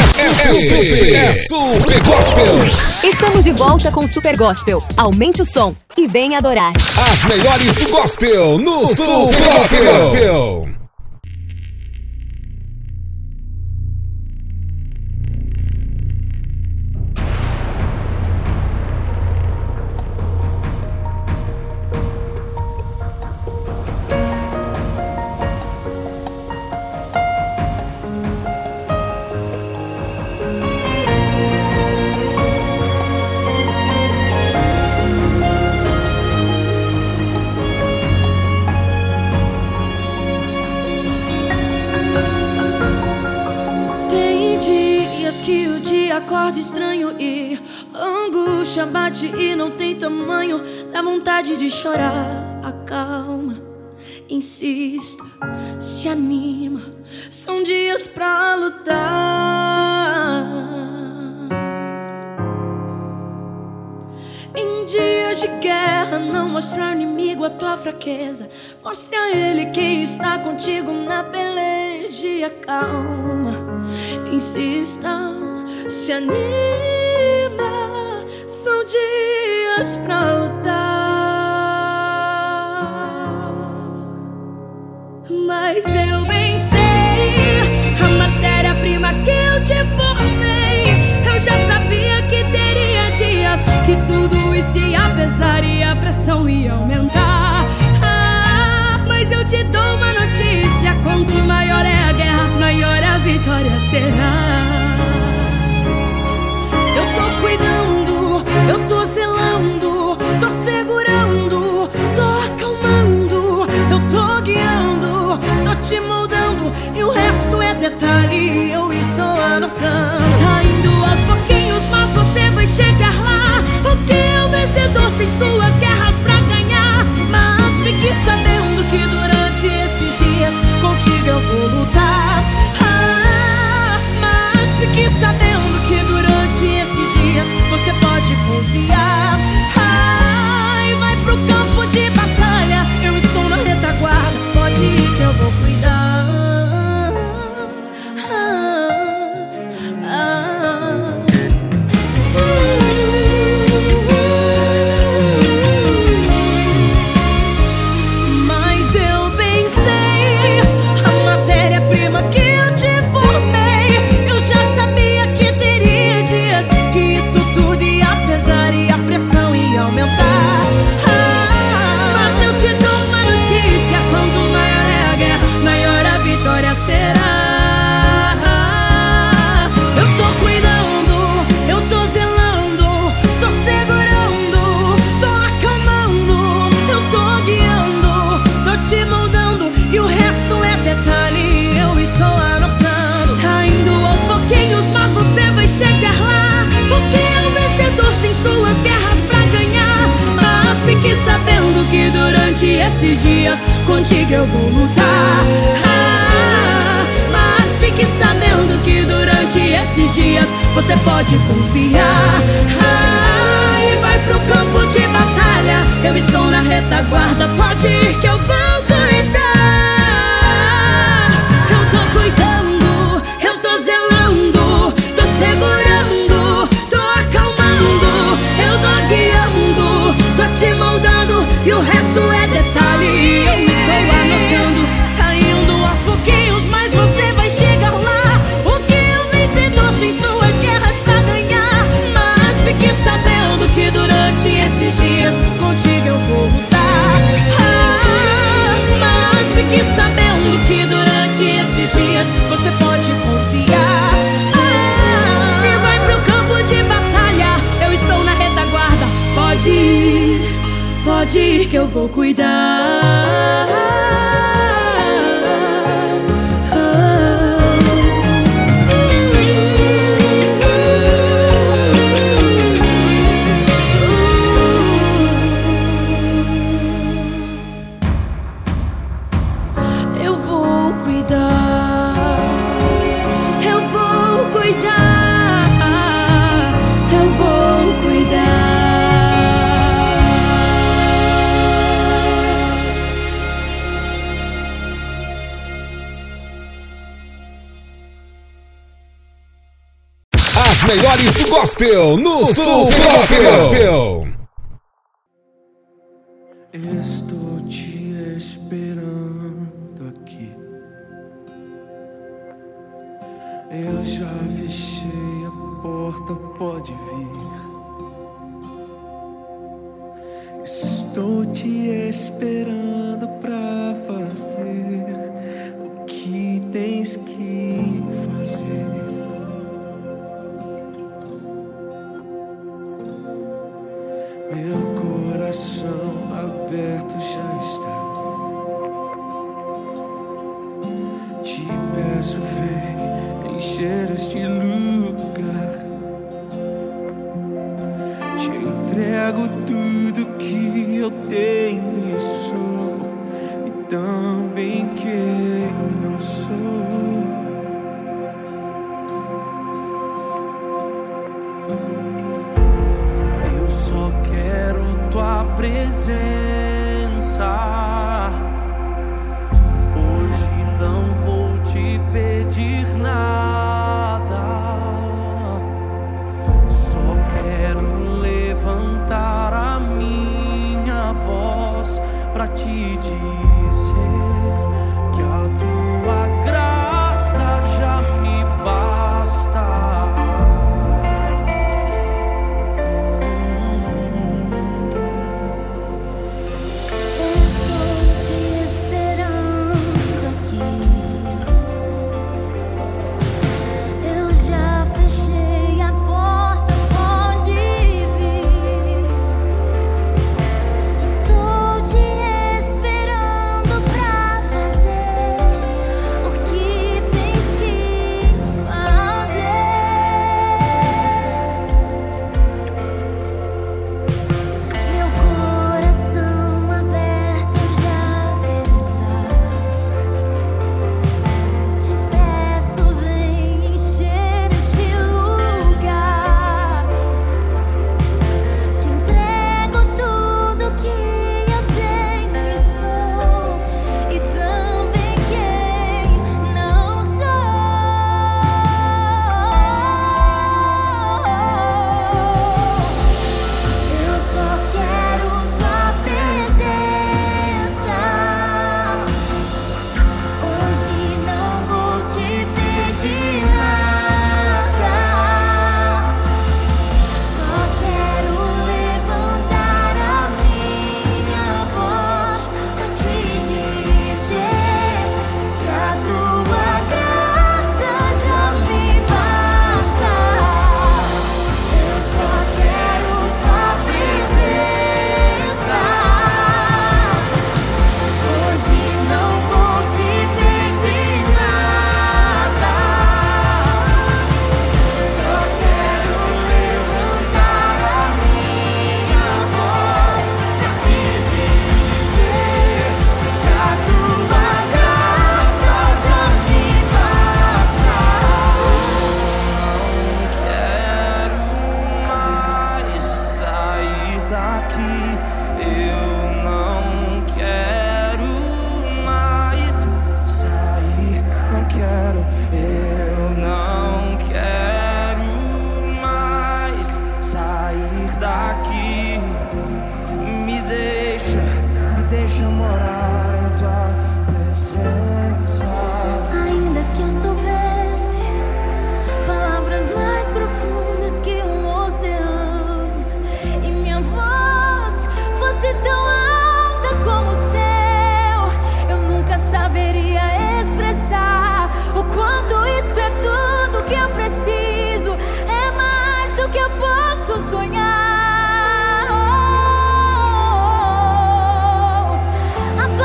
Super Gospel. Estamos de volta com Super Gospel. Aumente o som e venha adorar. As melhores do gospel no Super Gospel. Que o dia acorda estranho e angústia bate e não tem tamanho. Dá vontade de chorar, acalma, insista, se anima. São dias pra lutar. Em dias de guerra, não mostre ao inimigo a tua fraqueza. Mostre a ele quem está contigo na peleja. Calma, insista, se anima. São dias pra lutar. Mas eu bem sei a matéria-prima que eu te formei. Eu já sabia que teria dias que tudo isso ia pesar e a pressão ia aumentar. Mas eu te dou uma notícia: quanto maior é a guerra, maior a vitória será. Eu tô cuidando, eu tô zelando, tô segurando, tô acalmando, eu tô guiando, tô te moldando, e o resto é detalhe, eu estou anotando. Tá indo aos pouquinhos, mas você vai chegar lá. O que é o vencedor sem suas guerras pra ganhar? Mas fique sabendo que durante esses dias contigo eu vou lutar. Mas fique sabendo que durante esses dias você pode confiar. E vai pro campo de batalha, eu estou na retaguarda. Pode ir que eu vou cuidar. Mas eu bem sei a matéria-prima que eu te formei. Eu já sabia que teria dias que isso tudo ia pesar e a pressão ia aumentar. Mas eu te dou uma notícia: quanto maior é a guerra, maior a vitória será. Eu tô cuidando, eu tô zelando, tô segurando, tô acalmando, eu tô guiando, tô te moldando, e o resto é detalhe, eu estou anotando. Tá indo aos pouquinhos, mas você vai chegar lá. O que é o vencedor sem suas guerras pra ganhar? Mas fique sabendo que durante esses dias contigo eu vou lutar. Mas fique sabendo que durante esses dias você pode confiar. E vai pro campo de batalha, eu estou na retaguarda. Pode ir que eu vou cuidar. Eu tô cuidando, eu tô zelando, tô segurando, tô acalmando, eu tô guiando, tô te moldando, e o resto é detalhe, eu estou anotando. Tá indo aos pouquinhos, mas você vai chegar lá. O que é o vencedor sem suas guerras pra ganhar? Mas fique sabendo que durante esses dias contigo eu vou lutar. Mas fique sabendo que durante esses dias você pode confiar. E vai pro campo de batalha, eu estou na retaguarda. Pode ir que eu vou cuidar. Eu vou cuidar, eu vou cuidar, eu vou cuidar. melhores do gospel no Sul Gospel. Estou te esperando aqui. Eu já fechei a porta, pode vir. Estou te esperando pra fazer o que tens que fazer. Meu coração aberto já está. Te peço, vem encher este lugar. Te entrego tudo que eu tenho e sou, e também quem não sou. Eu só quero tua presença. Hoje não vou te pedir nada. Só quero levantar a minha voz pra te dizer que a tua graça já me basta. Estou te esperando aqui. Eu já fechei a porta, pode vir. Estou te esperando pra fazer o que tens que fazer. Meu coração aberto já está. Te peço, vem encher este lugar. Te entrego tudo que eu tenho e sou, e também quem não sou. Eu só quero tua presença. Hoje não vou te pedir nada. Só quero levantar a minha voz pra te dizer que a tua graça já me basta. Eu só quero tua presença. Hoje não vou te pedir nada. Só quero levantar a minha voz pra te dizer que a tua graça já me basta. Quero mais sair daqui. Eu não quero mais sair. Não quero. Eu não quero mais sair daqui. Me deixa morar em tua presença. Ainda que eu soubesse palavras mais profundas que oceano, e minha voz fosse tão alta como o céu, eu nunca saberia expressar o quanto isso é tudo que eu preciso. É mais do que eu posso sonhar. A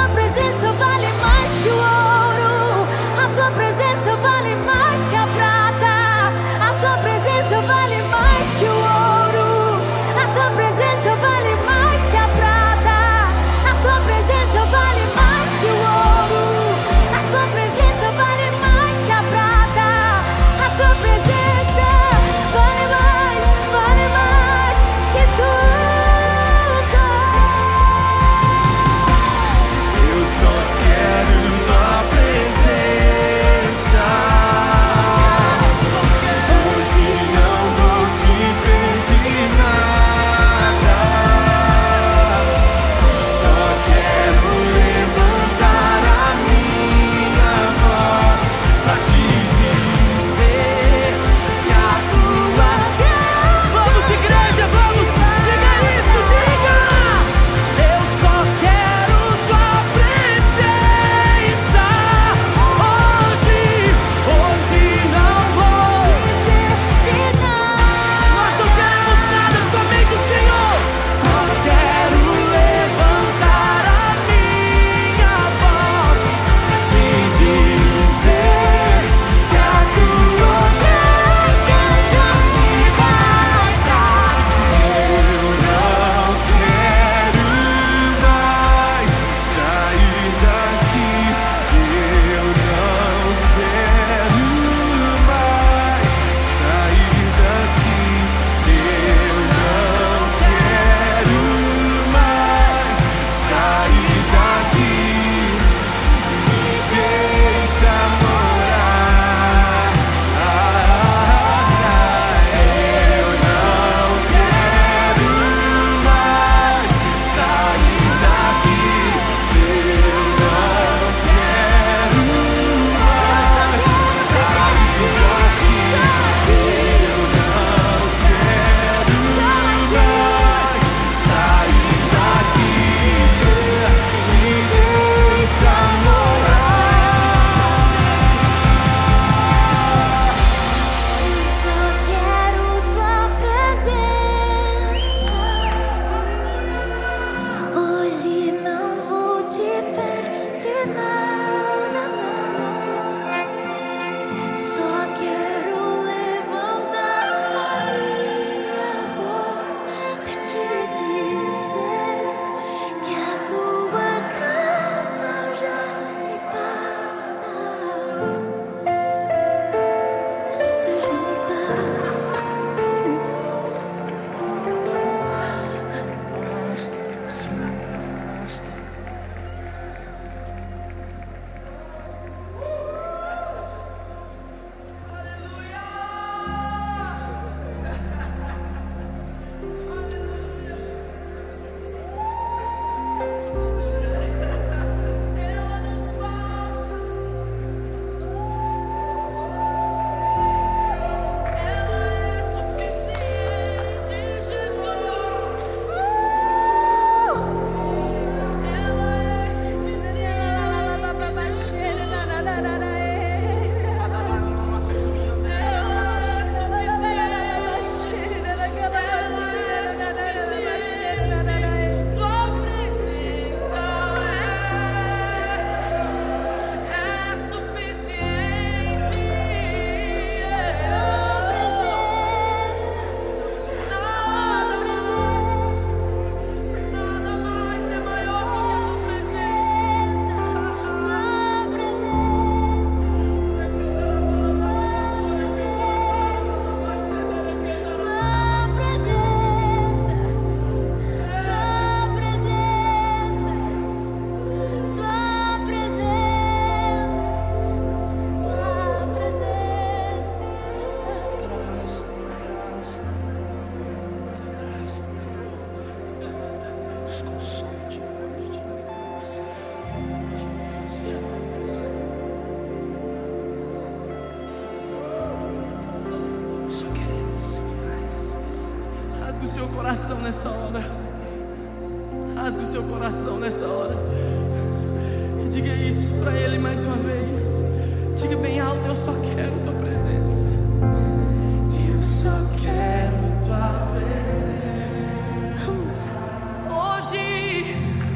coração nessa hora. Rasgue o seu coração nessa hora. E diga isso pra Ele mais uma vez. Diga bem alto: eu só quero tua presença. Eu só quero tua presença. Hoje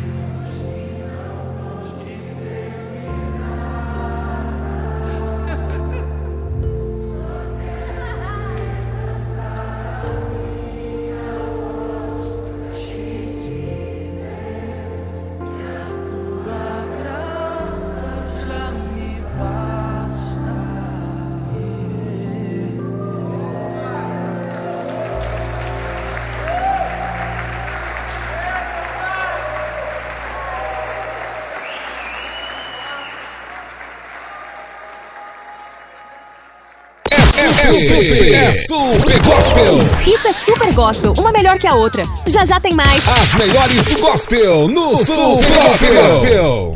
É Super Gospel. Isso é Super Gospel, uma melhor que a outra. Já já tem mais. As melhores do gospel no Super Gospel.